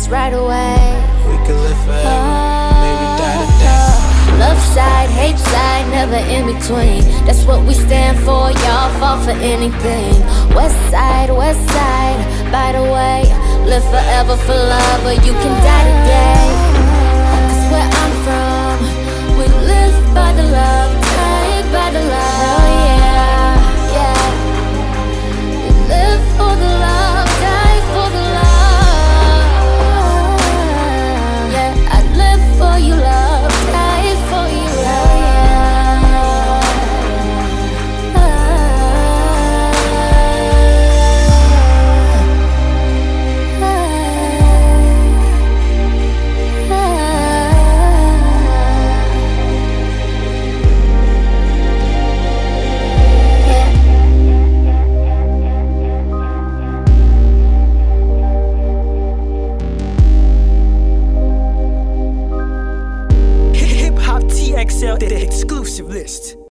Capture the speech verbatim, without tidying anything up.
us right away. We could live forever, maybe die today. Love side, hate side, never in between. That's what we stand for, y'all fall for anything. West side, west side, by the way, live forever for love or you can die today. Cause where I'm from, we live by the love, die by the love. Oh yeah, yeah. We live for the love, die for the love. Yeah, I live for you, love, die for you, love. Hip Hop T X L, the exclusive list.